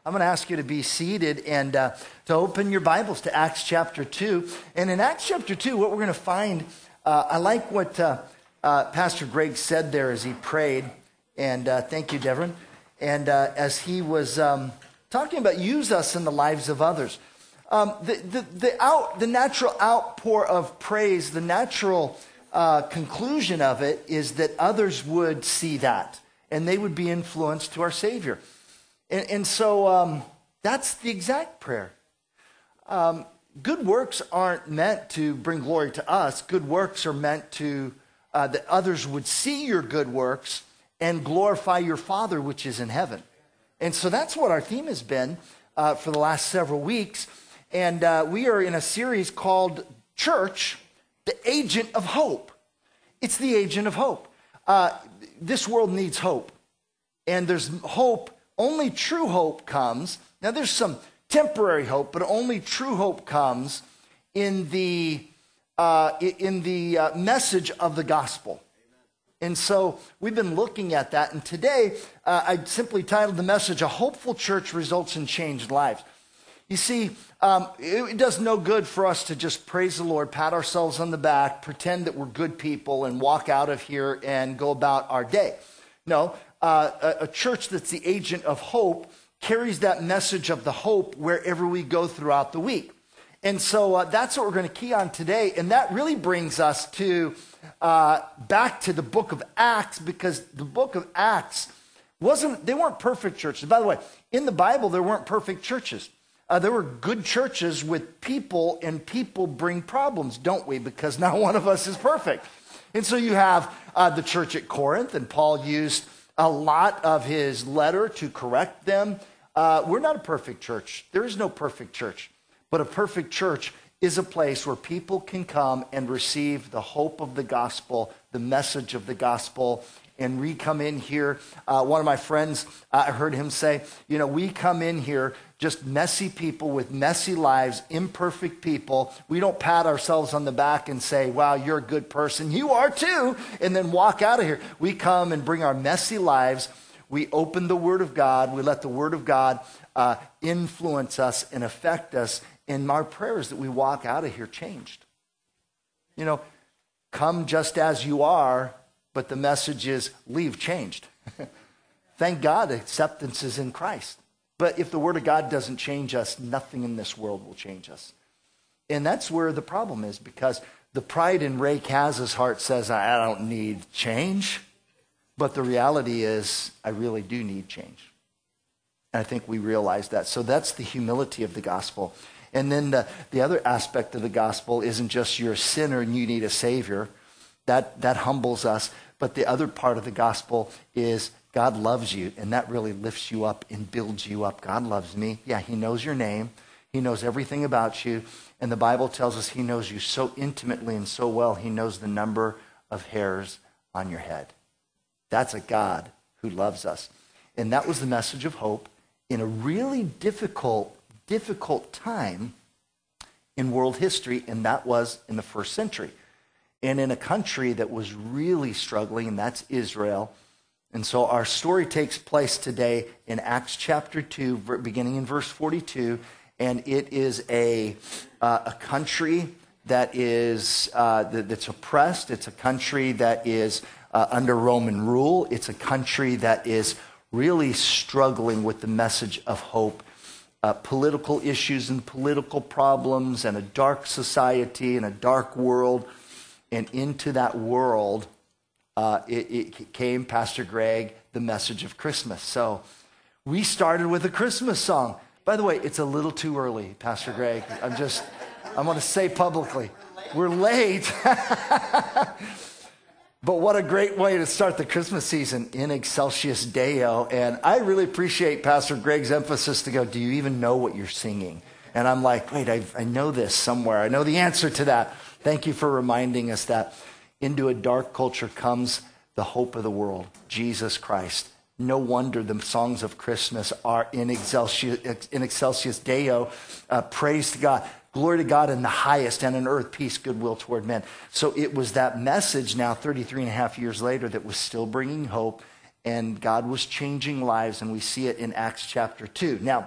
I'm going to ask you to be seated and to open your Bibles to Acts chapter 2. And in Acts chapter 2, what we're going to find, I like what Pastor Greg said there as he prayed. And thank you, Devon. And as he was talking about use us in the lives of others. The natural outpour of praise, the natural conclusion of it is that others would see that. And they would be influenced to our Savior. And so that's the exact prayer. Good works aren't meant to bring glory to us. Good works are meant to, that others would see your good works and glorify your Father which is in heaven. And so that's what our theme has been for the last several weeks. And we are in a series called Church, the Agent of Hope. It's the agent of hope. This world needs hope. And there's hope. Only true hope comes. Now, there's some temporary hope, but only true hope comes in the message of the gospel. And so we've been looking at that. And today, I simply titled the message, A Hopeful Church Results in Changed Lives. You see, it does no good for us to just praise the Lord, pat ourselves on the back, pretend that we're good people, and walk out of here and go about our day. No. A church that's the agent of hope carries that message of the hope wherever we go throughout the week. And so that's what we're going to key on today. And that really brings us to back to the book of Acts, because the book of Acts they weren't perfect churches. By the way, in the Bible, there weren't perfect churches. There were good churches with people, and people bring problems, don't we? Because not one of us is perfect. And so you have the church at Corinth, and Paul used a lot of his letter to correct them. We're not a perfect church. There is no perfect church. But a perfect church is a place where people can come and receive the hope of the gospel, the message of the gospel. And we come in here, one of my friends, I heard him say, we come in here just messy people with messy lives, imperfect people. We don't pat ourselves on the back and say, wow, you're a good person. You are too. And then walk out of here. We come and bring our messy lives. We open the Word of God. We let the Word of God influence us and affect us. And our prayer is that we walk out of here changed. Come just as you are, but the message is leave changed. Thank God acceptance is in Christ. But if the Word of God doesn't change us, nothing in this world will change us. And that's where the problem is, because the pride in Ray Kaz's heart says, I don't need change. But the reality is, I really do need change. And I think we realize that. So that's the humility of the gospel. And then the other aspect of the gospel isn't just you're a sinner and you need a Savior. That humbles us. But the other part of the gospel is God loves you, and that really lifts you up and builds you up. God loves me. Yeah, He knows your name. He knows everything about you. And the Bible tells us He knows you so intimately and so well, He knows the number of hairs on your head. That's a God who loves us. And that was the message of hope in a really difficult time in world history, and that was in the first century. And in a country that was really struggling, and that's Israel. And so our story takes place today in Acts chapter 2, beginning in verse 42, and it is a country that is that's oppressed. It's a country that is under Roman rule. It's a country that is really struggling with the message of hope. Political issues and political problems, and a dark society and a dark world. And into that world, it came, Pastor Greg, the message of Christmas. So we started with a Christmas song. By the way, it's a little too early, Pastor Greg. I'm going to say publicly, we're late. But what a great way to start the Christmas season, in excelsis Deo. And I really appreciate Pastor Greg's emphasis to go, do you even know what you're singing? And I'm like, wait, I know this somewhere. I know the answer to that. Thank you for reminding us that into a dark culture comes the hope of the world, Jesus Christ. No wonder the songs of Christmas are in excelsis Deo, praise to God. Glory to God in the highest, and on earth peace, goodwill toward men. So it was that message now 33 and a half years later that was still bringing hope. and God was changing lives, and we see it in Acts chapter 2. Now,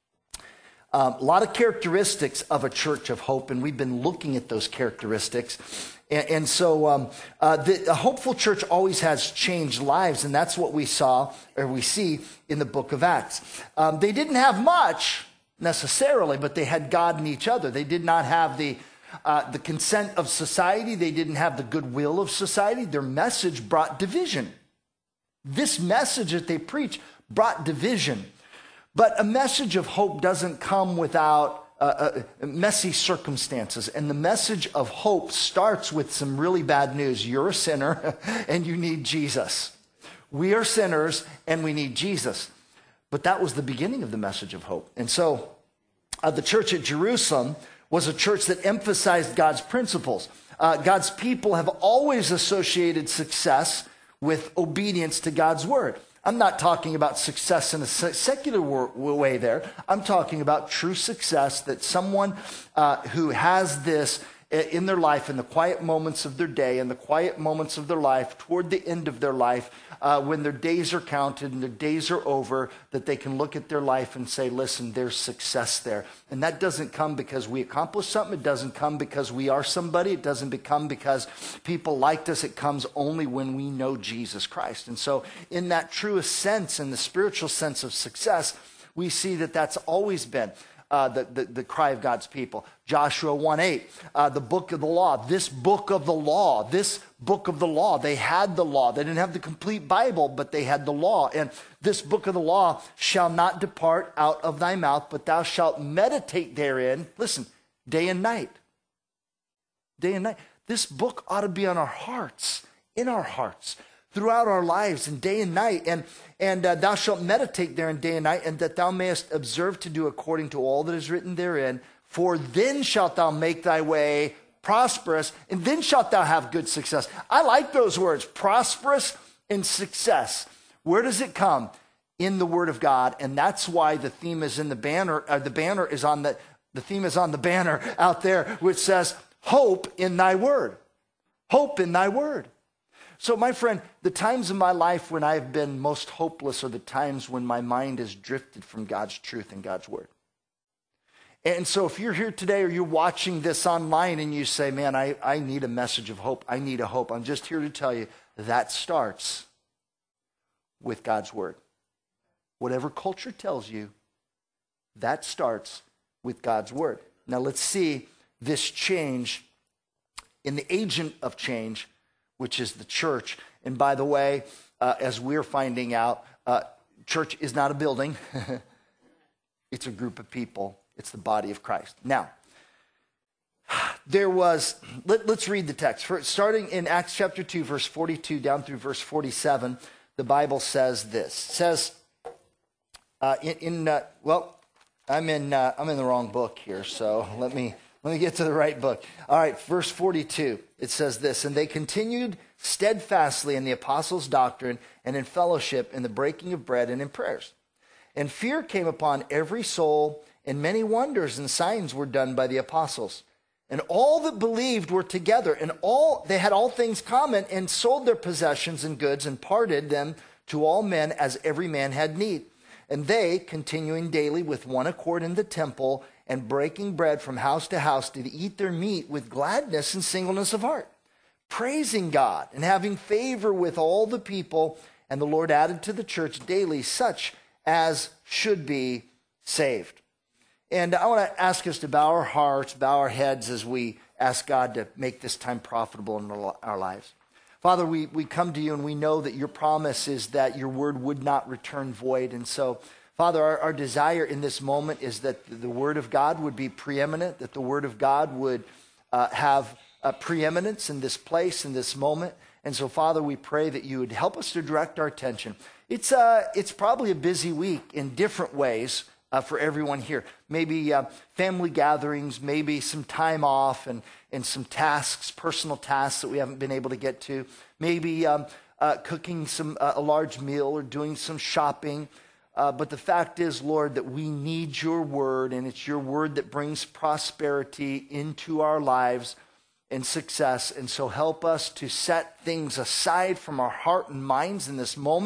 a lot of characteristics of a church of hope, and we've been looking at those characteristics. And so a hopeful church always has changed lives, and that's what we see in the book of Acts. They didn't have much necessarily, but they had God in each other. They did not have the consent of society. They didn't have the goodwill of society. Their message brought division. This message that they preach brought division. But a message of hope doesn't come without messy circumstances. And the message of hope starts with some really bad news. You're a sinner and you need Jesus. We are sinners and we need Jesus. But that was the beginning of the message of hope. And so the church at Jerusalem was a church that emphasized God's principles. God's people have always associated success with obedience to God's word. I'm not talking about success in a secular way there. I'm talking about true success, that someone who has this in their life, in the quiet moments of their day, in the quiet moments of their life, toward the end of their life, when their days are counted and their days are over, that they can look at their life and say, listen, there's success there. And that doesn't come because we accomplished something. It doesn't come because we are somebody. It doesn't come because people liked us. It comes only when we know Jesus Christ. And so in that truest sense, in the spiritual sense of success, we see that that's always been the cry of God's people. Joshua 1:8, the book of the law, this book of the law, this book of the law. They had the law. They didn't have the complete Bible, but they had the law. And this book of the law shall not depart out of thy mouth, but thou shalt meditate therein, listen, day and night. Day and night. This book ought to be on our hearts, in our hearts, throughout our lives, and day and night. And thou shalt meditate therein day and night, and that thou mayest observe to do according to all that is written therein. For then shalt thou make thy way prosperous, and then shalt thou have good success. I like those words, prosperous and success. Where does it come? In the Word of God, and that's why the theme is in the banner. The banner is on the theme is on the banner out there, which says, "Hope in Thy Word." Hope in Thy Word. So, my friend, the times in my life when I've been most hopeless are the times when my mind has drifted from God's truth and God's word. And so if you're here today or you're watching this online and you say, man, I need a message of hope, I need a hope, I'm just here to tell you that starts with God's word. Whatever culture tells you, that starts with God's word. Now let's see this change in the agent of change, which is the church. And by the way, as we're finding out, church is not a building. It's a group of people. It's the body of Christ. Now, let's read the text. Starting in Acts chapter 2, verse 42 down through verse 47, the Bible says this. It says, I'm in the wrong book here, so let me get to the right book. All right, verse 42, it says this, and they continued steadfastly in the apostles' doctrine and in fellowship, in the breaking of bread and in prayers. And fear came upon every soul, and many wonders and signs were done by the apostles. And all that believed were together, and they had all things common, and sold their possessions and goods, and parted them to all men as every man had need. And they, continuing daily with one accord in the temple, and breaking bread from house to house, did eat their meat with gladness and singleness of heart, praising God and having favor with all the people. And the Lord added to the church daily such as should be saved. And I want to ask us to bow our hearts, bow our heads as we ask God to make this time profitable in our lives. Father, we come to you and we know that your promise is that your word would not return void. And so, Father, our desire in this moment is that the word of God would be preeminent, that the word of God would have preeminence in this place, in this moment. And so, Father, we pray that you would help us to direct our attention. It's probably a busy week in different ways for everyone here. Maybe family gatherings, maybe some time off and some tasks, personal tasks that we haven't been able to get to. Maybe cooking a large meal or doing some shopping. But the fact is, Lord, that we need your word, and it's your word that brings prosperity into our lives and success. And so help us to set things aside from our heart and minds in this moment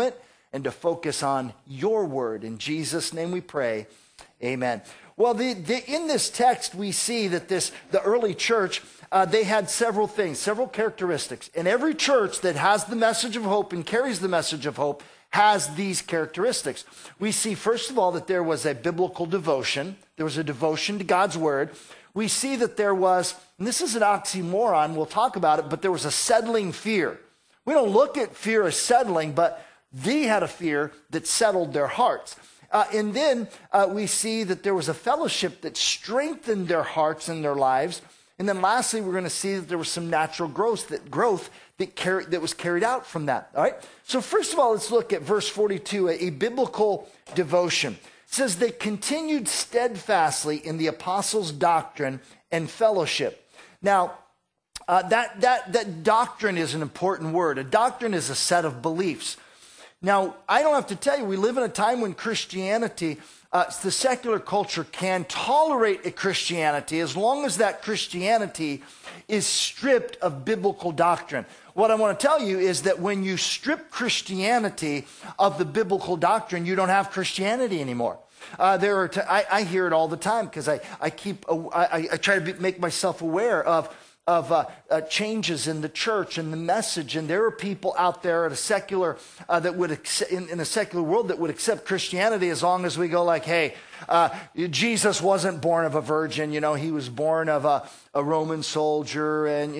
and to focus on your word. In Jesus' name we pray, amen. Well, in this text, we see that the early church, they had several things, several characteristics. And every church that has the message of hope and carries the message of hope has these characteristics. We see, first of all, that there was a biblical devotion. There was a devotion to God's word. We see that there was, and this is an oxymoron, we'll talk about it, but there was a settling fear. We don't look at fear as settling, but they had a fear that settled their hearts. And then we see that there was a fellowship that strengthened their hearts and their lives. And then lastly, we're going to see that there was some natural growth that was carried out from that. All right. So first of all, let's look at verse 42, a biblical devotion. It says they continued steadfastly in the apostles' doctrine and fellowship. Now, that doctrine is an important word. A doctrine is a set of beliefs. Now, I don't have to tell you, we live in a time when Christianity, the secular culture can tolerate a Christianity as long as that Christianity is stripped of biblical doctrine. What I want to tell you is that when you strip Christianity of the biblical doctrine, you don't have Christianity anymore. I hear it all the time because I try to make myself aware of changes in the church and the message, and there are people out there at a secular that would in a secular world that would accept Christianity as long as we go like, hey, Jesus wasn't born of a virgin, he was born of a Roman soldier, and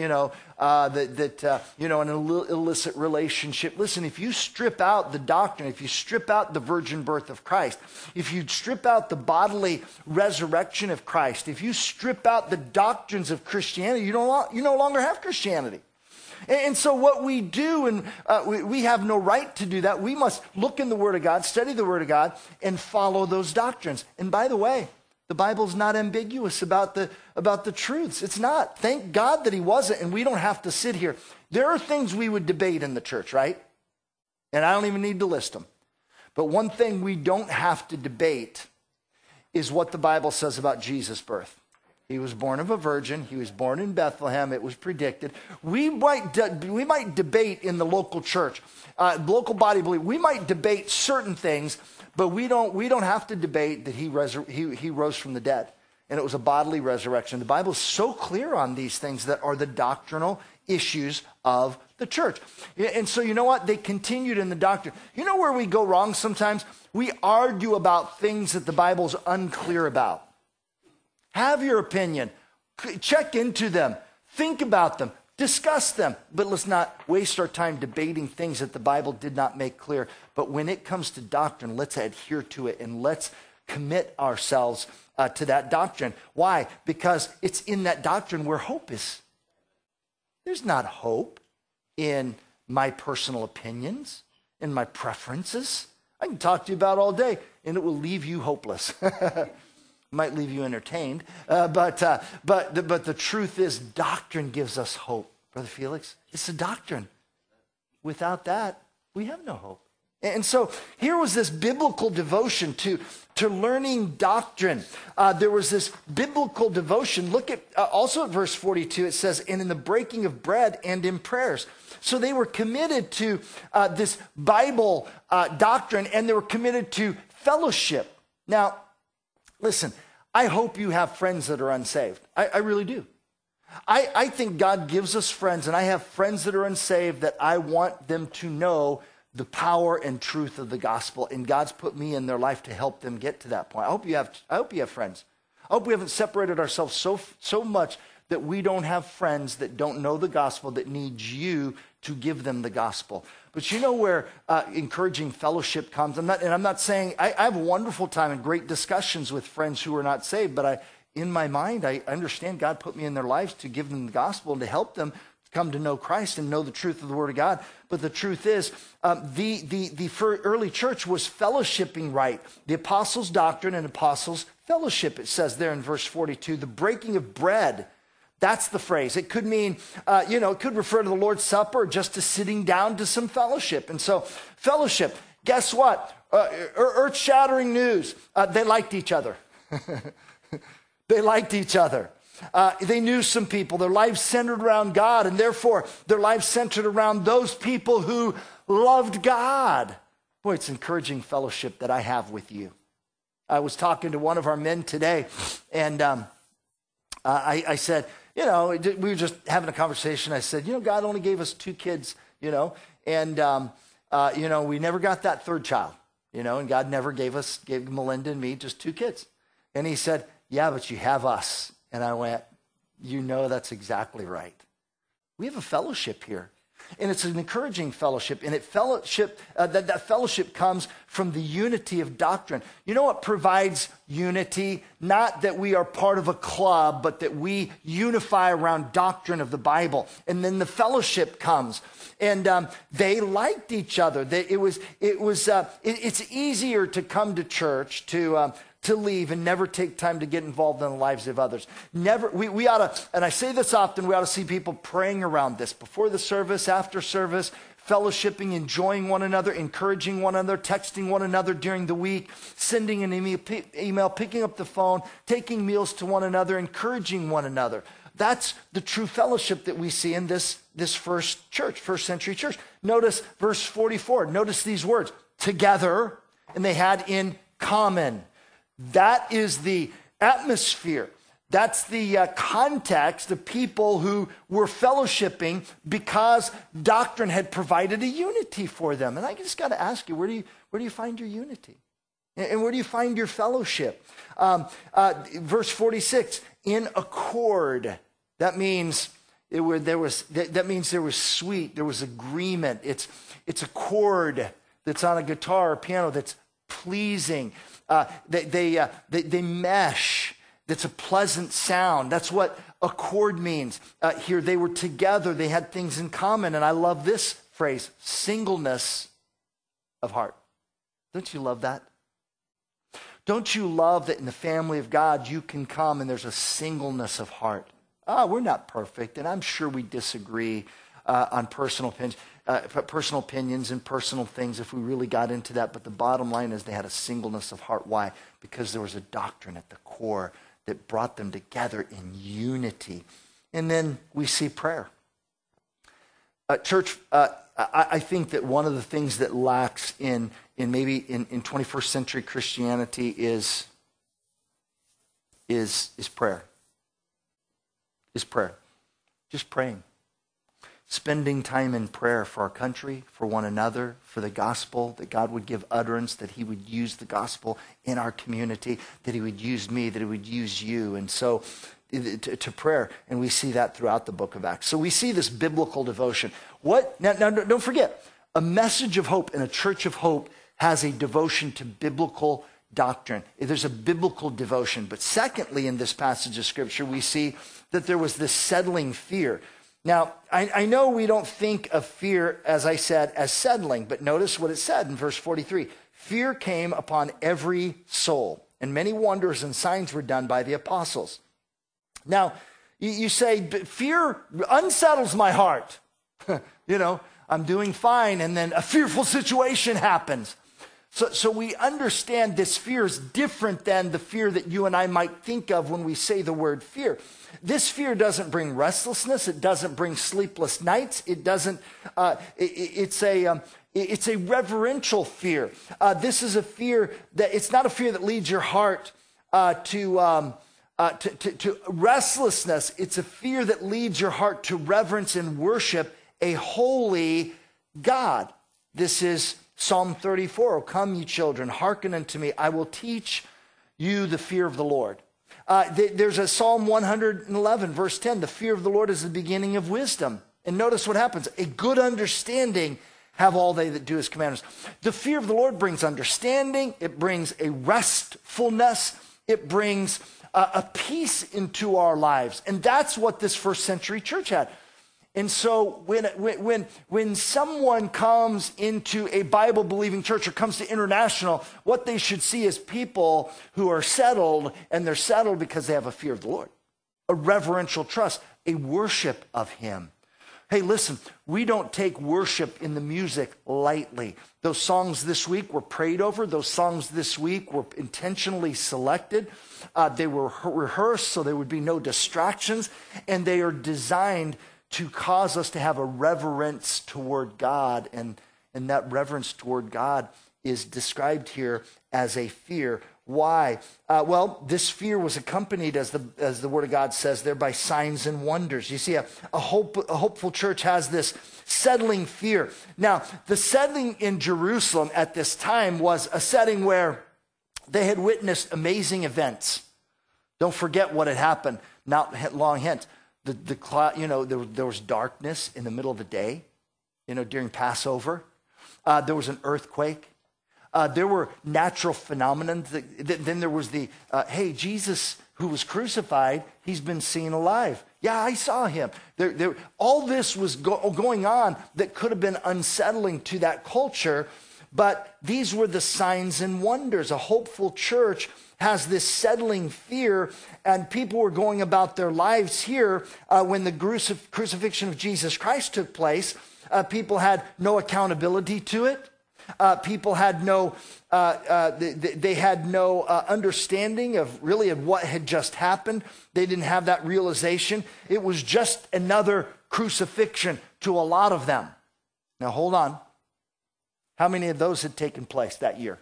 an illicit relationship. Listen, if you strip out the doctrine, if you strip out the virgin birth of Christ, if you strip out the bodily resurrection of Christ, if you strip out the doctrines of Christianity, you no longer have Christianity. And so what we do, and we have no right to do that. We must look in the Word of God, study the Word of God, and follow those doctrines. And by the way, the Bible's not ambiguous about the truths. It's not. Thank God that he wasn't, and we don't have to sit here. There are things we would debate in the church, right? And I don't even need to list them. But one thing we don't have to debate is what the Bible says about Jesus' birth. He was born of a virgin. He was born in Bethlehem. It was predicted. We might debate in the local church, local body belief. We might debate certain things, but we don't have to debate that he rose from the dead, and it was a bodily resurrection. The Bible is so clear on these things that are the doctrinal issues of the church. And so you know what? They continued in the doctrine. You know where we go wrong sometimes? We argue about things that the Bible's unclear about. Have your opinion. Check into them. Think about them. Discuss them. But let's not waste our time debating things that the Bible did not make clear. But when it comes to doctrine, let's adhere to it and let's commit ourselves to that doctrine. Why? Because it's in that doctrine where hope is. There's not hope in my personal opinions, in my preferences. I can talk to you about all day, and it will leave you hopeless. Might leave you entertained, but the truth is, doctrine gives us hope, Brother Felix. It's a doctrine. Without that, we have no hope. And so here was this biblical devotion to learning doctrine. There was this biblical devotion. Look at also at verse 42. It says, "And in the breaking of bread and in prayers." So they were committed to this Bible doctrine, and they were committed to fellowship. Now, listen, I hope you have friends that are unsaved. I really do. I think God gives us friends, and I have friends that are unsaved that I want them to know the power and truth of the gospel, and God's put me in their life to help them get to that point. I hope you have friends. I hope we haven't separated ourselves so much that we don't have friends that don't know the gospel, that need you to give them the gospel. But you know where encouraging fellowship comes? I'm not saying, I have a wonderful time and great discussions with friends who are not saved, but in my mind, I understand God put me in their lives to give them the gospel and to help them come to know Christ and know the truth of the Word of God. But the truth is, the early church was fellowshipping right. The apostles' doctrine and apostles' fellowship, it says there in verse 42, the breaking of bread. That's the phrase. It could mean, it could refer to the Lord's Supper or just to sitting down to some fellowship. And so fellowship, guess what? Earth-shattering news. They liked each other. They liked each other. They knew some people. Their lives centered around God, and therefore their lives centered around those people who loved God. Boy, it's encouraging fellowship that I have with you. I was talking to one of our men today, and I said, we were just having a conversation. I said, God only gave us 2 kids, and, we never got that third child, and God never gave Melinda and me just 2 kids. And he said, yeah, but you have us. And I went, that's exactly right. We have a fellowship here. And it's an encouraging fellowship. And that fellowship comes from the unity of doctrine. You know what provides unity? Not that we are part of a club, but that we unify around doctrine of the Bible. And then the fellowship comes. And they liked each other. It's easier to come to church, to leave and never take time to get involved in the lives of others. We ought to, and I say this often, we ought to see people praying around this before the service, after service, fellowshipping, enjoying one another, encouraging one another, texting one another during the week, sending an email, picking up the phone, taking meals to one another, encouraging one another. That's the true fellowship that we see in this first church, first century church. Notice verse 44. Notice these words, together, and they had in common. That is the atmosphere. That's the context of people who were fellowshipping because doctrine had provided a unity for them. And I just got to ask you, where do you find your unity? And where do you find your fellowship? Verse 46, in accord. That means there was sweet, there was agreement. It's a chord that's on a guitar or piano that's pleasing. They mesh. That's a pleasant sound. That's what accord means. Here they were together. They had things in common. And I love this phrase, singleness of heart. Don't you love that? Don't you love that in the family of God you can come and there's a singleness of heart? We're not perfect, and I'm sure we disagree on personal opinions and personal things if we really got into that. But the bottom line is they had a singleness of heart. Why? Because there was a doctrine at the core that brought them together in unity. And then we see prayer. Church, I think that one of the things that lacks in 21st century Christianity is prayer. Is prayer. Just praying. Spending time in prayer for our country, for one another, for the gospel, that God would give utterance, that he would use the gospel in our community, that he would use me, that he would use you. And so to prayer, and we see that throughout the book of Acts. So we see this biblical devotion. Now, don't forget, a message of hope and a church of hope has a devotion to biblical doctrine. There's a biblical devotion. But secondly, in this passage of Scripture, we see that there was this settling fear. Now, I know we don't think of fear, as I said, as settling, but notice what it said in verse 43. Fear came upon every soul, and many wonders and signs were done by the apostles. Now, you say, but fear unsettles my heart. I'm doing fine, and then a fearful situation happens. So we understand this fear is different than the fear that you and I might think of when we say the word fear. This fear doesn't bring restlessness. It doesn't bring sleepless nights. It doesn't. It's a reverential fear. This is a fear that it's not a fear that leads your heart to restlessness. It's a fear that leads your heart to reverence and worship a holy God. This is Psalm 34. Oh, come, ye children, hearken unto me. I will teach you the fear of the Lord. There's a Psalm 111, verse 10. The fear of the Lord is the beginning of wisdom. And notice what happens. A good understanding have all they that do his commandments. The fear of the Lord brings understanding. It brings a restfulness. It brings a peace into our lives. And that's what this first century church had. And so when someone comes into a Bible-believing church or comes to International, what they should see is people who are settled, and they're settled because they have a fear of the Lord, a reverential trust, a worship of him. Hey, listen, we don't take worship in the music lightly. Those songs this week were prayed over. Those songs this week were intentionally selected. They were rehearsed so there would be no distractions, and they are designed to cause us to have a reverence toward God, and that reverence toward God is described here as a fear. Why? Well, this fear was accompanied, as the Word of God says there, by signs and wonders. You see, a hopeful church has this settling fear. Now, the settling in Jerusalem at this time was a setting where they had witnessed amazing events. Don't forget what had happened not long hence. The cloud, there was darkness in the middle of the day, during Passover. There was an earthquake. There were natural phenomena. Then there was hey, Jesus who was crucified, he's been seen alive. Yeah, I saw him. All this was going on that could have been unsettling to that culture, but these were the signs and wonders. A hopeful church has this settling fear, and people were going about their lives here when the crucifixion of Jesus Christ took place. People had no accountability to it. People had no, they had no understanding of what had just happened. They didn't have that realization. It was just another crucifixion to a lot of them. Now hold on. How many of those had taken place that year?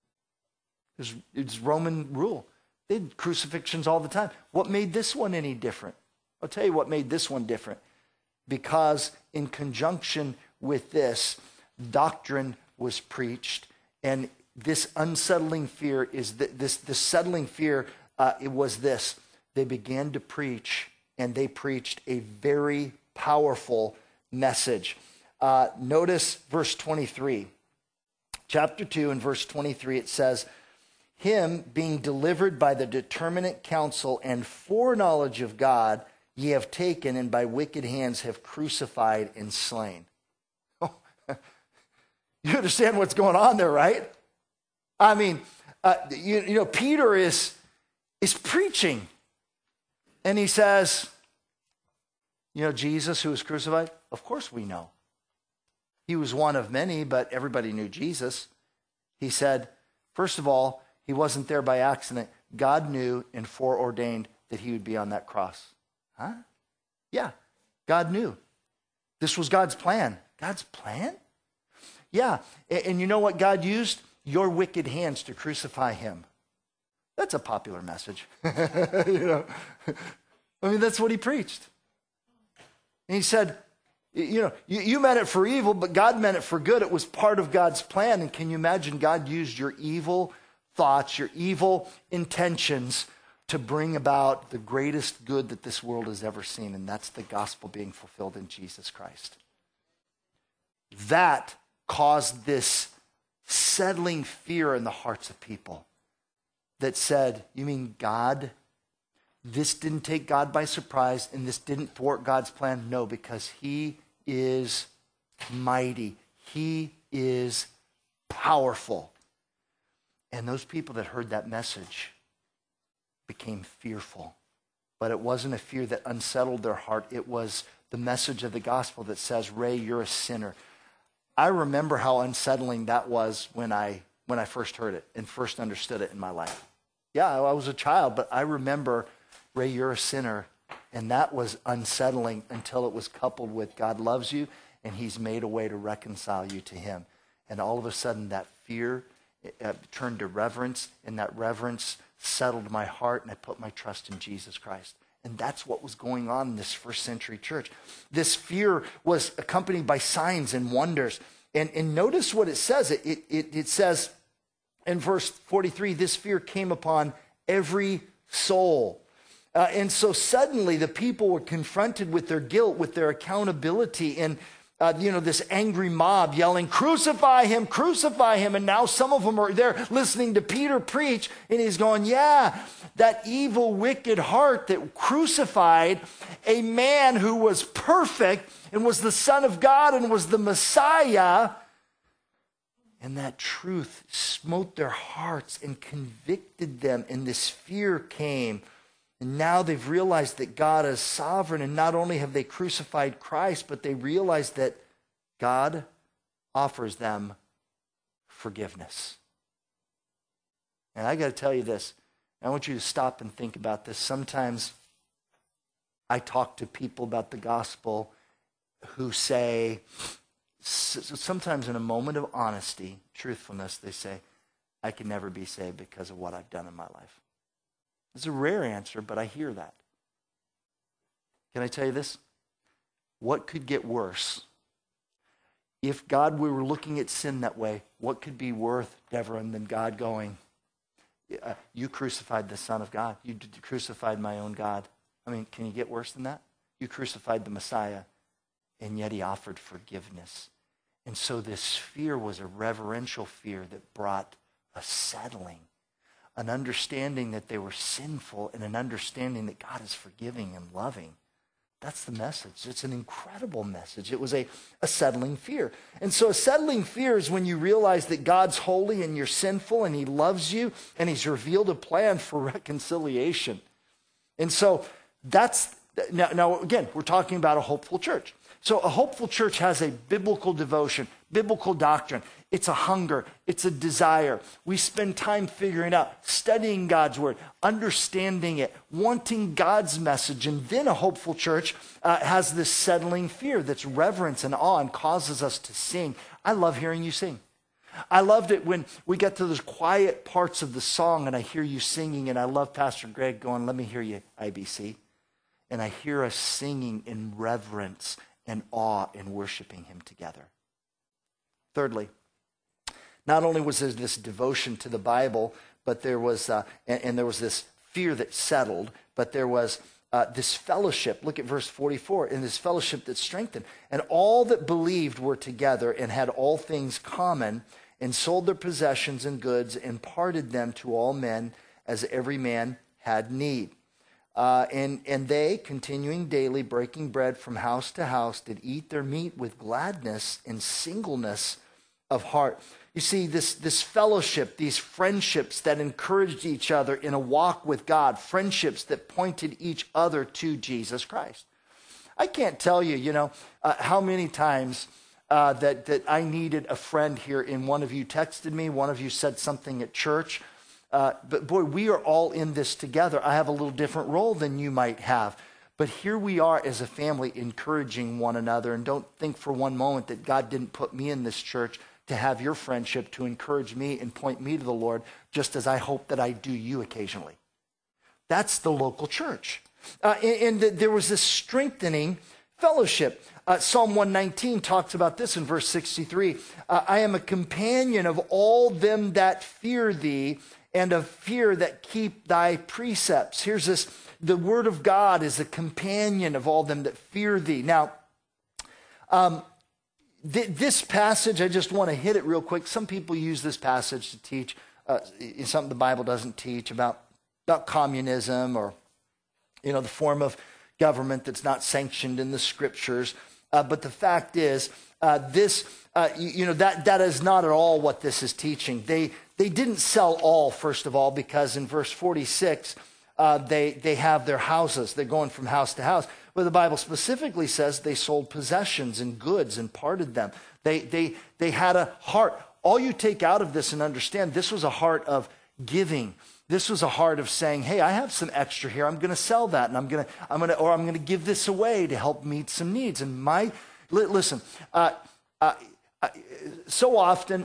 It's Roman rule. They had crucifixions all the time. What made this one any different? I'll tell you what made this one different. Because in conjunction with this, doctrine was preached, and this unsettling fear is this settling fear. It was this: they began to preach, and they preached a very powerful message. Notice verse 23, chapter 2, and verse 23. It says, "Him being delivered by the determinate counsel and foreknowledge of God, ye have taken, and by wicked hands have crucified and slain." You understand what's going on there, right? I mean, Peter is preaching, and he says, Jesus who was crucified, of course we know. He was one of many, but everybody knew Jesus. He said, first of all, he wasn't there by accident. God knew and foreordained that he would be on that cross. Huh? Yeah, God knew. This was God's plan. God's plan? Yeah, and you know what God used? Your wicked hands to crucify him. That's a popular message. I mean, that's what he preached. And he said, you meant it for evil, but God meant it for good. It was part of God's plan. And can you imagine God used your evil thoughts, your evil intentions to bring about the greatest good that this world has ever seen, and that's the gospel being fulfilled in Jesus Christ. That caused this settling fear in the hearts of people that said, you mean God? This didn't take God by surprise, and this didn't thwart God's plan? No, because he is mighty. He is powerful. And those people that heard that message became fearful. But it wasn't a fear that unsettled their heart. It was the message of the gospel that says, Ray, you're a sinner. I remember how unsettling that was when I first heard it and first understood it in my life. Yeah, I was a child, but I remember, Ray, you're a sinner. And that was unsettling until it was coupled with God loves you and he's made a way to reconcile you to him. And all of a sudden that fear turned to reverence, and that reverence settled my heart, and I put my trust in Jesus Christ. And that's what was going on in this first century church. This fear was accompanied by signs and wonders. And notice what it says. It says in verse 43, this fear came upon every soul. And so suddenly the people were confronted with their guilt, with their accountability, and this angry mob yelling, crucify him, crucify him. And now some of them are there listening to Peter preach, and he's going, yeah, that evil, wicked heart that crucified a man who was perfect and was the Son of God and was the Messiah. And that truth smote their hearts and convicted them, and this fear came. And now they've realized that God is sovereign, and not only have they crucified Christ, but they realize that God offers them forgiveness. And I got to tell you this. I want you to stop and think about this. Sometimes I talk to people about the gospel who say, sometimes in a moment of honesty, truthfulness, they say, I can never be saved because of what I've done in my life. It's a rare answer, but I hear that. Can I tell you this? What could get worse? If God, we were looking at sin that way, what could be worse, Deveron, than God going, you crucified the Son of God. You crucified my own God. I mean, can you get worse than that? You crucified the Messiah, and yet he offered forgiveness. And so this fear was a reverential fear that brought a settling, an understanding that they were sinful, and an understanding that God is forgiving and loving. That's the message. It's an incredible message. It was a settling fear. And so a settling fear is when you realize that God's holy and you're sinful and he loves you and he's revealed a plan for reconciliation. And so that's, now again, we're talking about a hopeful church. So a hopeful church has a biblical devotion, biblical doctrine. It's a hunger. It's a desire. We spend time figuring out, studying God's word, understanding it, wanting God's message. And then a hopeful church has this settling fear that's reverence and awe and causes us to sing. I love hearing you sing. I loved it when we get to those quiet parts of the song and I hear you singing, and I love Pastor Greg going, let me hear you, IBC. And I hear us singing in reverence and awe and worshiping him together. Thirdly, not only was there this devotion to the Bible, but there was, and there was this fear that settled, but there was this fellowship. Look at verse 44, in this fellowship that strengthened. And all that believed were together and had all things common, and sold their possessions and goods and parted them to all men as every man had need. And they, continuing daily, breaking bread from house to house, did eat their meat with gladness and singleness of heart. You see, this fellowship, these friendships that encouraged each other in a walk with God, friendships that pointed each other to Jesus Christ. I can't tell you, how many times that I needed a friend here, and one of you texted me, one of you said something at church. But boy, we are all in this together. I have a little different role than you might have. But here we are as a family encouraging one another. And don't think for one moment that God didn't put me in this church to have your friendship, to encourage me and point me to the Lord, just as I hope that I do you occasionally. That's the local church. And there was this strengthening fellowship. Psalm 119 talks about this in verse 63. I am a companion of all them that fear thee, and of fear that keep thy precepts. Here's this, the word of God is a companion of all them that fear thee. Now, this passage, I just want to hit it real quick. Some people use this passage to teach something the Bible doesn't teach about communism, or, the form of government that's not sanctioned in the scriptures. But the fact is, that is not at all what this is teaching. They didn't sell all, first of all, because in verse 46, they have their houses. They're going from house to house. But the Bible specifically says they sold possessions and goods and parted them. They had a heart. All you take out of this and understand, this was a heart of giving. This was a heart of saying, hey, I have some extra here. I'm going to sell that, and I'm going to give this away to help meet some needs. And listen, so often,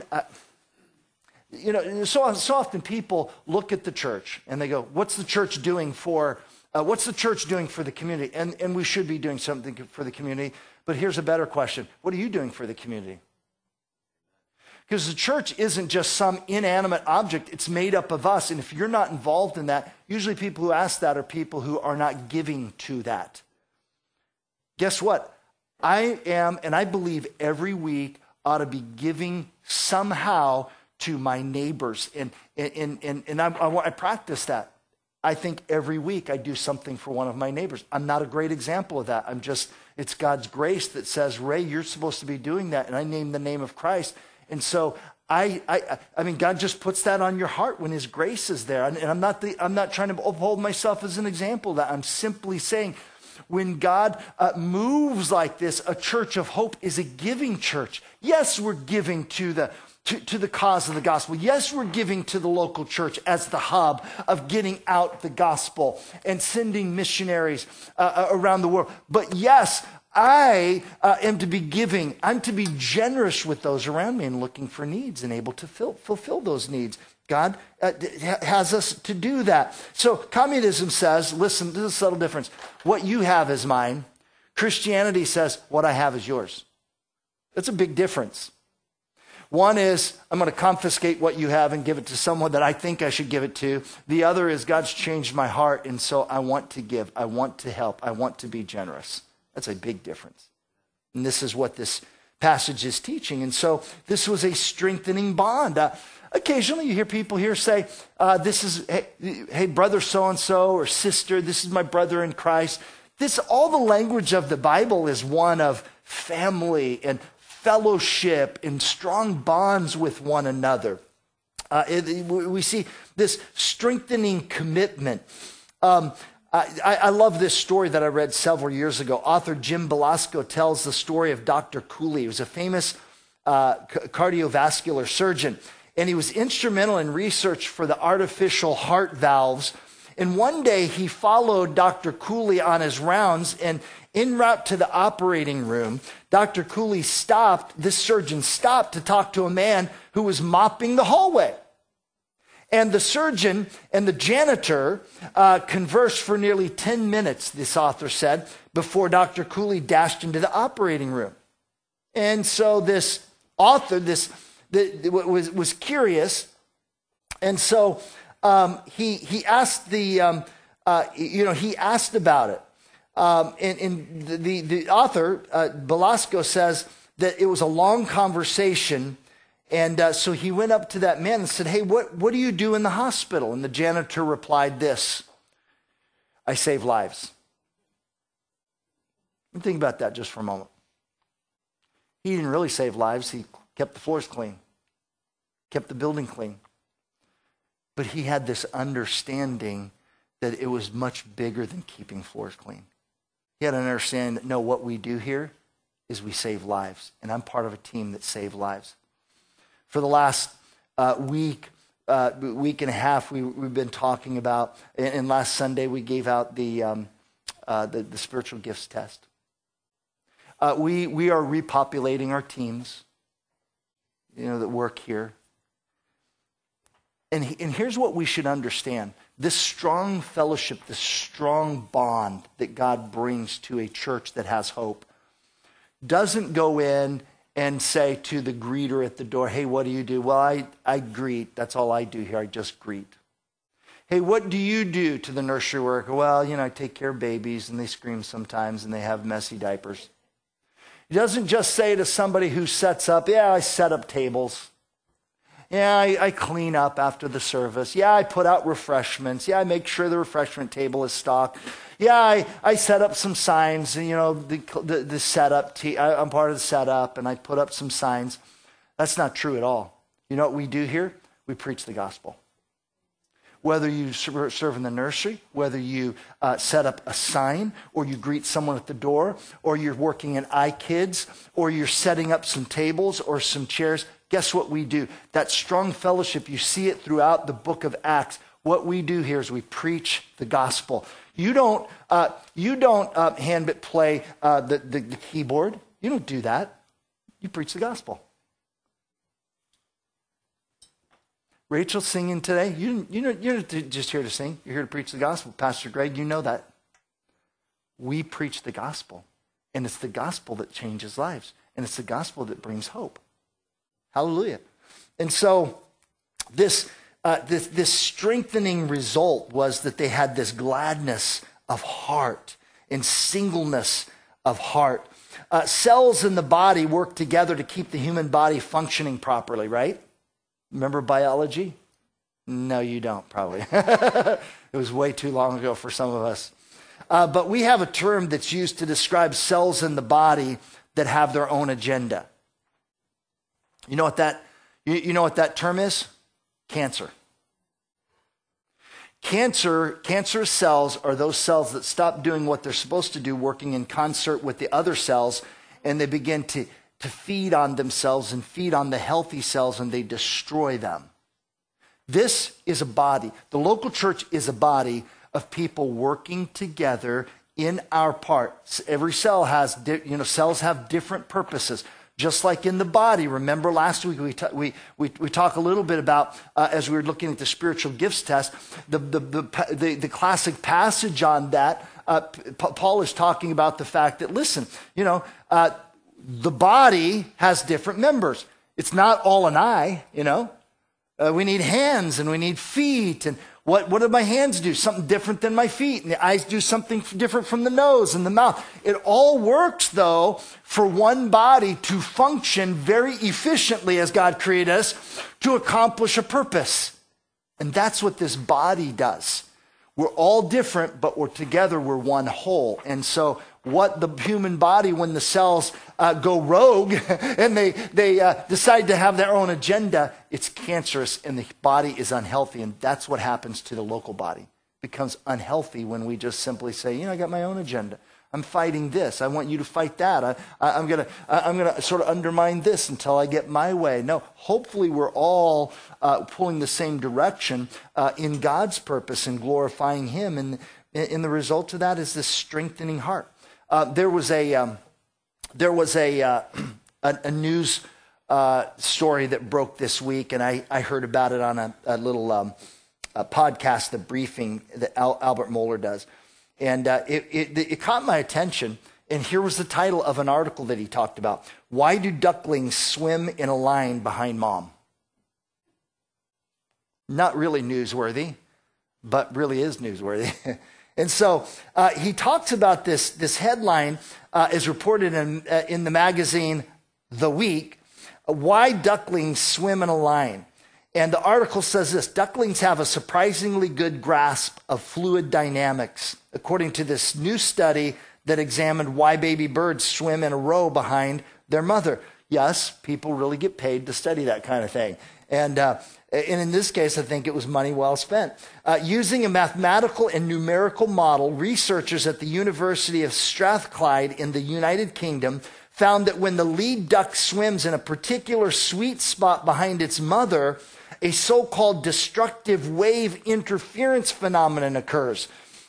so often people look at the church and they go, what's the church doing for the community? And we should be doing something for the community. But here's a better question. What are you doing for the community? Because the church isn't just some inanimate object. It's made up of us. And if you're not involved in that, usually people who ask that are people who are not giving to that. Guess what? I am, and I believe every week ought to be giving somehow to my neighbors. And I practice that. I think every week I do something for one of my neighbors. I'm not a great example of that. It's God's grace that says, Ray, you're supposed to be doing that. And I name the name of Christ. And so I mean, God just puts that on your heart when his grace is there. And I'm not trying to uphold myself as an example of that. I'm simply saying, when God moves like this, a church of hope is a giving church. Yes, we're giving to to the cause of the gospel. Yes, we're giving to the local church as the hub of getting out the gospel and sending missionaries around the world. But yes, I am to be giving. I'm to be generous with those around me and looking for needs and able to fulfill those needs. God has us to do that. So communism says, listen, this is a subtle difference. What you have is mine. Christianity says, what I have is yours. That's a big difference. One is, I'm going to confiscate what you have and give it to someone that I think I should give it to. The other is, God's changed my heart, and so I want to give. I want to help. I want to be generous. That's a big difference. And this is what this passage is teaching. And so this was a strengthening bond. Occasionally you hear people here say, hey, brother so-and-so or sister, this is my brother in Christ. All the language of the Bible is one of family and fellowship and strong bonds with one another. We see this strengthening commitment. I love this story that I read several years ago. Author Jim Belasco tells the story of Dr. Cooley. He was a famous cardiovascular surgeon, and he was instrumental in research for the artificial heart valves. And one day he followed Dr. Cooley on his rounds, and en route to the operating room, Dr. Cooley this surgeon stopped to talk to a man who was mopping the hallway. And the surgeon and the janitor conversed for nearly 10 minutes, this author said, before Dr. Cooley dashed into the operating room. And so this author was curious, and so he asked he asked about it. And the author, Belasco, says that it was a long conversation. And so he went up to that man and said, hey, what do you do in the hospital? And the janitor replied this: I save lives. Think about that just for a moment. He didn't really save lives. He kept the floors clean, kept the building clean. But he had this understanding that it was much bigger than keeping floors clean. He had an understanding that, no, what we do here is we save lives. And I'm part of a team that saved lives. For the last week and a half, we've been talking about, and last Sunday we gave out the spiritual gifts test. We are repopulating our teams, that work here. And here's what we should understand. This strong fellowship, this strong bond that God brings to a church that has hope doesn't go in and say to the greeter at the door, hey, what do you do? Well, I greet. That's all I do here. I just greet. Hey, what do you do to the nursery worker? Well, I take care of babies, and they scream sometimes, and they have messy diapers. He doesn't just say to somebody who sets up, yeah, I set up tables. Yeah, I clean up after the service. Yeah, I put out refreshments. Yeah, I make sure the refreshment table is stocked. Yeah, I set up some signs, and the setup. I'm part of the setup, and I put up some signs. That's not true at all. You know what we do here? We preach the gospel. Whether you serve in the nursery, whether you set up a sign, or you greet someone at the door, or you're working in iKids, or you're setting up some tables or some chairs, guess what we do? That strong fellowship, you see it throughout the book of Acts. What we do here is we preach the gospel. You don't hand play the keyboard. You don't do that. You preach the gospel. Rachel's singing today. You're not just here to sing. You're here to preach the gospel. Pastor Greg, you know that. We preach the gospel. And it's the gospel that changes lives. And it's the gospel that brings hope. Hallelujah. And so this strengthening result was that they had this gladness of heart and singleness of heart. Cells in the body work together to keep the human body functioning properly, right? Remember biology? No, you don't, probably. It was way too long ago for some of us. But we have a term that's used to describe cells in the body that have their own agenda. You know what that term is? Cancer. Cancerous cells are those cells that stop doing what they're supposed to do, working in concert with the other cells, and they begin to to feed on themselves and feed on the healthy cells, and they destroy them. This is a body. The local church is a body of people working together in our parts. Every cell has, cells have different purposes. Just like in the body. Remember last week we talked a little bit about, as we were looking at the spiritual gifts test, the classic passage on that. Paul is talking about the fact that, listen, the body has different members. It's not all an eye, we need hands and we need feet. And what do my hands do? Something different than my feet. And the eyes do something different from the nose and the mouth. It all works, though, for one body to function very efficiently as God created us to accomplish a purpose. And that's what this body does. We're all different, but together we're one whole. And so what the human body, when the cells go rogue and they decide to have their own agenda, it's cancerous and the body is unhealthy. And that's what happens to the local body. It becomes unhealthy when we just simply say, I got my own agenda. I'm fighting this. I want you to fight that. I'm gonna sort of undermine this until I get my way. No, hopefully we're all pulling the same direction in God's purpose and glorifying Him. And the result of that is this strengthening heart. There was a news story that broke this week, and I heard about it on a little podcast, The Briefing, that Albert Mohler does. And it caught my attention, and here was the title of an article that he talked about. Why do ducklings swim in a line behind mom? Not really newsworthy, but really is newsworthy. And so he talks about this headline is reported in the magazine The Week, Why Ducklings Swim in a Line. And the article says this: ducklings have a surprisingly good grasp of fluid dynamics, according to this new study that examined why baby birds swim in a row behind their mother. Yes, people really get paid to study that kind of thing. And in this case, I think it was money well spent. Using a mathematical and numerical model, researchers at the University of Strathclyde in the United Kingdom found that when the lead duck swims in a particular sweet spot behind its mother, a so-called destructive wave interference phenomenon occurs.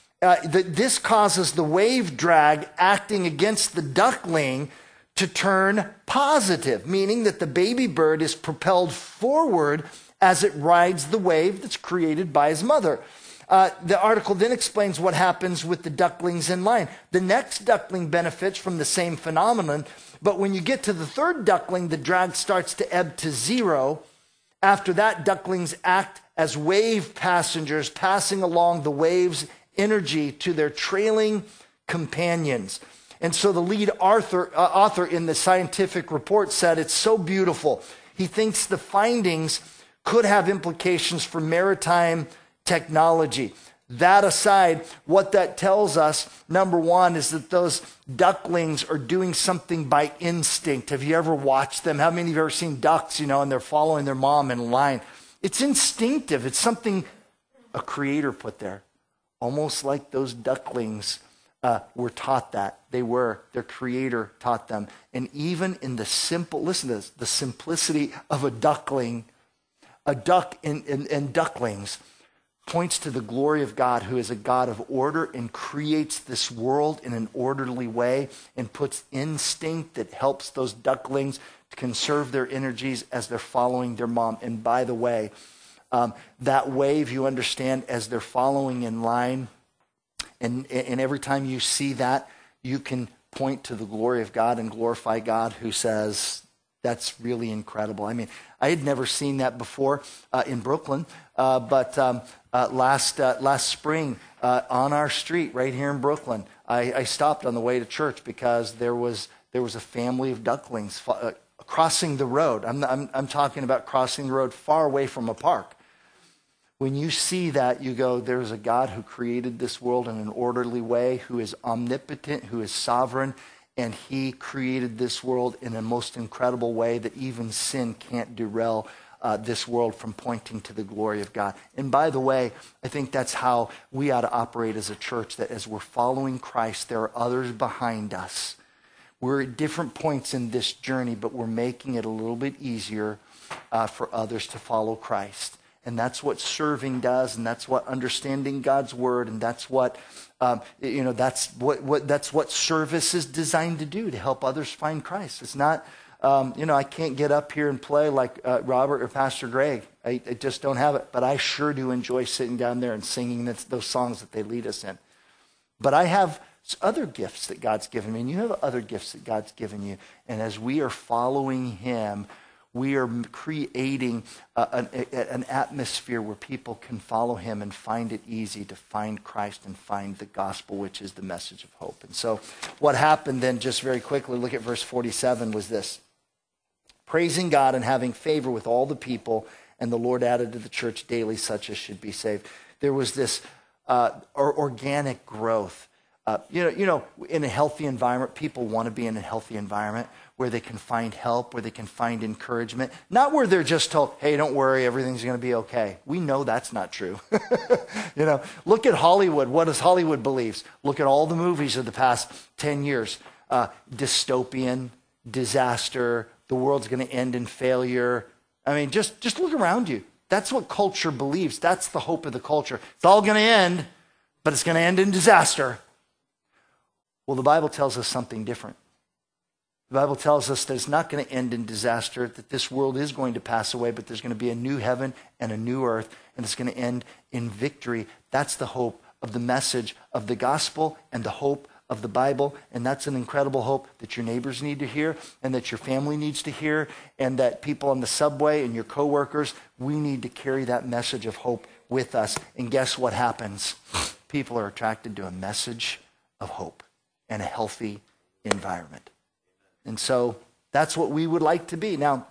This causes the wave drag acting against the duckling to turn positive, meaning that the baby bird is propelled forward as it rides the wave that's created by his mother. The article then explains what happens with the ducklings in line. The next duckling benefits from the same phenomenon, but when you get to the third duckling, the drag starts to ebb to zero. After that, ducklings act as wave passengers, passing along the wave's energy to their trailing companions. And so the lead author in the scientific report said it's so beautiful. He thinks the findings could have implications for maritime technology. That aside, what that tells us, number one, is that those ducklings are doing something by instinct. Have you ever watched them? How many of you have ever seen ducks, and they're following their mom in line? It's instinctive. It's something a creator put there. Almost like those ducklings were taught that. Their creator taught them. And even in listen to this, the simplicity of a duckling, a duck and ducklings, points to the glory of God, who is a God of order and creates this world in an orderly way and puts instinct that helps those ducklings to conserve their energies as they're following their mom. And by the way, that wave, you understand, as they're following in line, and every time you see that, you can point to the glory of God and glorify God, who says, that's really incredible. I mean, I had never seen that before in Brooklyn, but last spring on our street right here in Brooklyn, I stopped on the way to church because there was a family of ducklings crossing the road. I'm talking about crossing the road far away from a park. When you see that, you go, there's a God who created this world in an orderly way, who is omnipotent, who is sovereign, and he created this world in a most incredible way that even sin can't derail this world from pointing to the glory of God. And by the way, I think that's how we ought to operate as a church, that as we're following Christ, there are others behind us. We're at different points in this journey, but we're making it a little bit easier for others to follow Christ. And that's what serving does, and that's what understanding God's word, and that's what that's what service is designed to do, to help others find Christ. It's not, I can't get up here and play like Robert or Pastor Greg. I just don't have it. But I sure do enjoy sitting down there and singing those songs that they lead us in. But I have other gifts that God's given me, and you have other gifts that God's given you. And as we are following him, we are creating an atmosphere where people can follow him and find it easy to find Christ and find the gospel, which is the message of hope. And so what happened then, just very quickly, look at verse 47, was this. Praising God and having favor with all the people, and the Lord added to the church daily such as should be saved. There was this organic growth. In a healthy environment, people want to be in a healthy environment where they can find help, where they can find encouragement. Not where they're just told, hey, don't worry, everything's going to be okay. We know that's not true. Look at Hollywood. What does Hollywood believes? Look at all the movies of the past 10 years. Dystopian, disaster, the world's going to end in failure. I mean, just look around you. That's what culture believes. That's the hope of the culture. It's all going to end, but it's going to end in disaster. Well, the Bible tells us something different. The Bible tells us that it's not going to end in disaster, that this world is going to pass away, but there's going to be a new heaven and a new earth, and it's going to end in victory. That's the hope of the message of the gospel and the hope of the Bible, and that's an incredible hope that your neighbors need to hear, and that your family needs to hear, and that people on the subway and your coworkers, we need to carry that message of hope with us. And guess what happens? People are attracted to a message of hope and a healthy environment. And so that's what we would like to be. Now,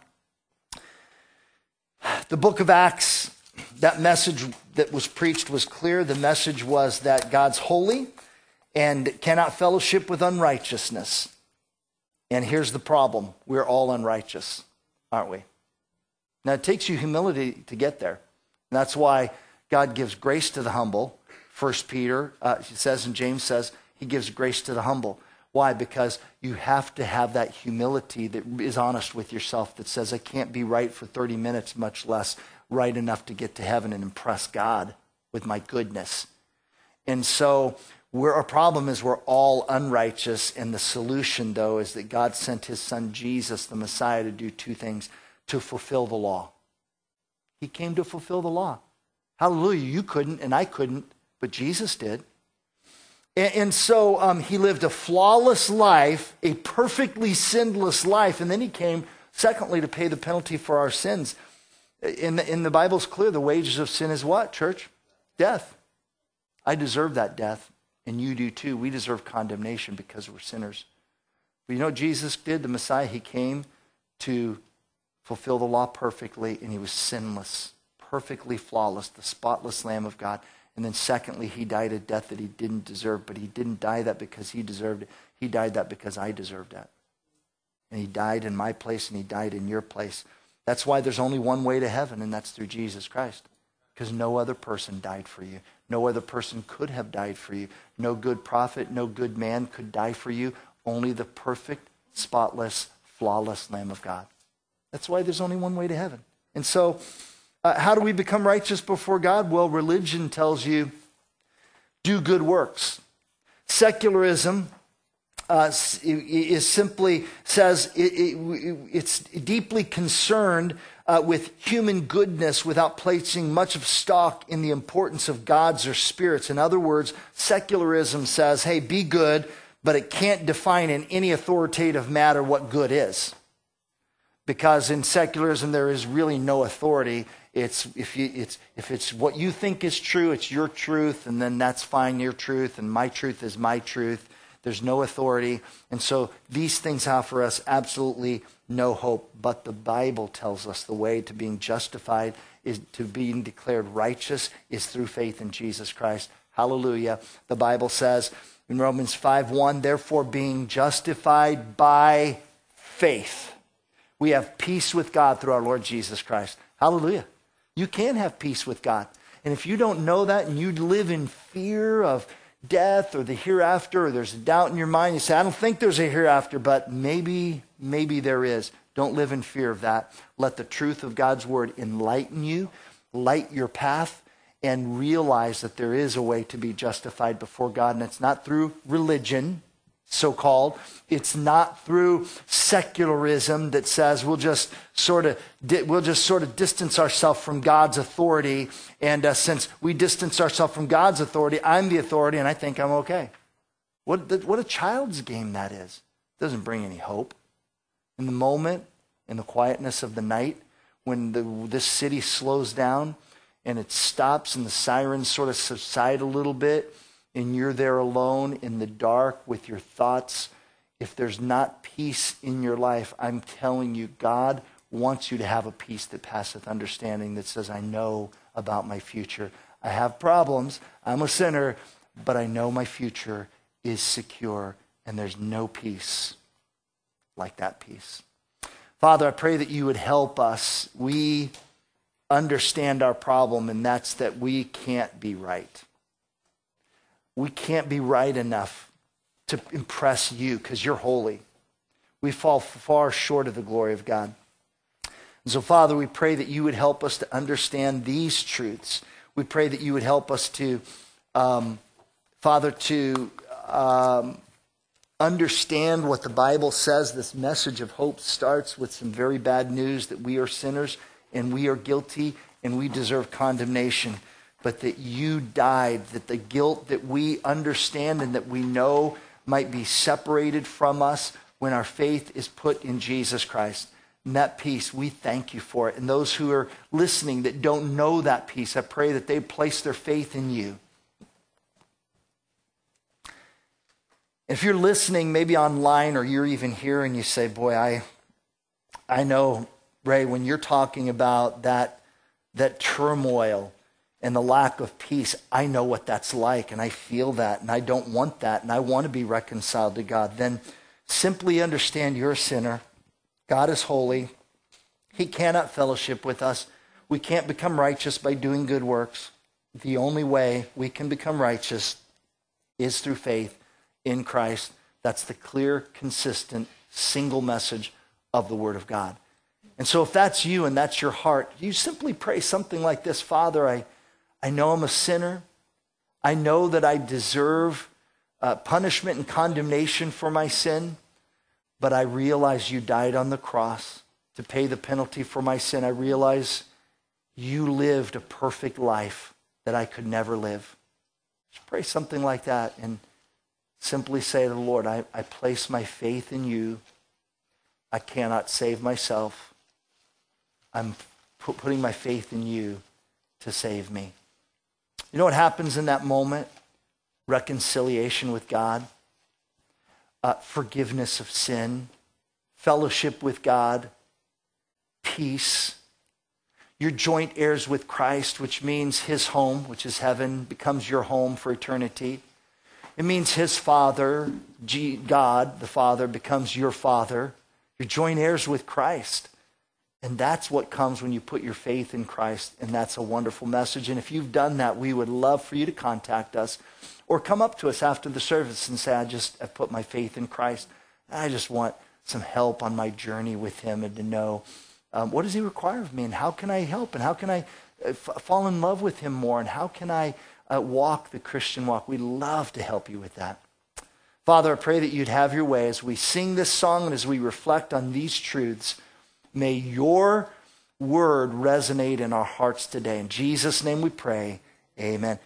the book of Acts, that message that was preached was clear. The message was that God's holy and cannot fellowship with unrighteousness. And here's the problem. We're all unrighteous, aren't we? Now, it takes you humility to get there. And that's why God gives grace to the humble. 1 Peter says, and James says, he gives grace to the humble. Why? Because you have to have that humility that is honest with yourself, that says, I can't be right for 30 minutes, much less right enough to get to heaven and impress God with my goodness. And so our problem is we're all unrighteous, and the solution, though, is that God sent his son Jesus, the Messiah, to do two things: to fulfill the law. He came to fulfill the law. Hallelujah. You couldn't, and I couldn't, but Jesus did. And so he lived a flawless life, a perfectly sinless life, and then he came, secondly, to pay the penalty for our sins. In the Bible's clear, the wages of sin is what, church? Death. I deserve that death, and you do too. We deserve condemnation because we're sinners. But you know what Jesus did? The Messiah, he came to fulfill the law perfectly, and he was sinless, perfectly flawless, the spotless Lamb of God. And then secondly, he died a death that he didn't deserve, but he didn't die that because he deserved it. He died that because I deserved that. And he died in my place, and he died in your place. That's why there's only one way to heaven, and that's through Jesus Christ. Because no other person died for you. No other person could have died for you. No good prophet, no good man could die for you. Only the perfect, spotless, flawless Lamb of God. That's why there's only one way to heaven. And so, how do we become righteous before God? Well, religion tells you, do good works. Secularism is simply says it's deeply concerned with human goodness without placing much of stock in the importance of gods or spirits. In other words, secularism says, hey, be good, but it can't define in any authoritative matter what good is. Because in secularism, there is really no authority. If it's what you think is true, it's your truth, and then that's fine, your truth, and my truth is my truth. There's no authority. And so these things have for us absolutely no hope. But the Bible tells us the way to being justified, is to being declared righteous, is through faith in Jesus Christ. Hallelujah. The Bible says in Romans 5:1, therefore being justified by faith, we have peace with God through our Lord Jesus Christ. Hallelujah. You can have peace with God. And if you don't know that and you live in fear of death or the hereafter, or there's a doubt in your mind. You say, I don't think there's a hereafter, but maybe there is. Don't live in fear of that. Let the truth of God's word enlighten you, light your path, and realize that there is a way to be justified before God. And it's not through religion, so-called. It's not through secularism that says we'll just sort of distance ourselves from God's authority. And since we distance ourselves from God's authority, I'm the authority and I think I'm okay. What a child's game that is. It doesn't bring any hope. In the moment, in the quietness of the night, when this city slows down and it stops and the sirens sort of subside a little bit, and you're there alone in the dark with your thoughts, if there's not peace in your life, I'm telling you, God wants you to have a peace that passeth understanding, that says, I know about my future. I have problems. I'm a sinner, but I know my future is secure, and there's no peace like that peace. Father, I pray that you would help us. We understand our problem, and that's that we can't be right. We can't be right enough to impress you because you're holy. We fall far short of the glory of God. And so, Father, we pray that you would help us to understand these truths. We pray that you would help us to, Father, to understand what the Bible says. This message of hope starts with some very bad news that we are sinners and we are guilty and we deserve condemnation. But that you died, that the guilt that we understand and that we know might be separated from us when our faith is put in Jesus Christ. And that peace, we thank you for it. And those who are listening that don't know that peace, I pray that they place their faith in you. If you're listening, maybe online, or you're even here and you say, boy, I know, Ray, when you're talking about that turmoil and the lack of peace, I know what that's like, and I feel that, and I don't want that, and I want to be reconciled to God. Then simply understand you're a sinner. God is holy. He cannot fellowship with us. We can't become righteous by doing good works. The only way we can become righteous is through faith in Christ. That's the clear, consistent, single message of the Word of God. And so if that's you and that's your heart, you simply pray something like this: Father, I know I'm a sinner. I know that I deserve punishment and condemnation for my sin, but I realize you died on the cross to pay the penalty for my sin. I realize you lived a perfect life that I could never live. Just pray something like that and simply say to the Lord, I place my faith in you. I cannot save myself. I'm putting my faith in you to save me. You know what happens in that moment? Reconciliation with God, forgiveness of sin, fellowship with God, peace. You're joint heirs with Christ, which means his home, which is heaven, becomes your home for eternity. It means his Father, God, the Father, becomes your Father. You're joint heirs with Christ. And that's what comes when you put your faith in Christ, and that's a wonderful message. And if you've done that, we would love for you to contact us or come up to us after the service and say, I've put my faith in Christ. I just want some help on my journey with him, and to know what does he require of me, and how can I help, and how can I fall in love with him more, and how can I walk the Christian walk. We'd love to help you with that. Father, I pray that you'd have your way as we sing this song and as we reflect on these truths. May your word resonate in our hearts today. In Jesus' name we pray, amen.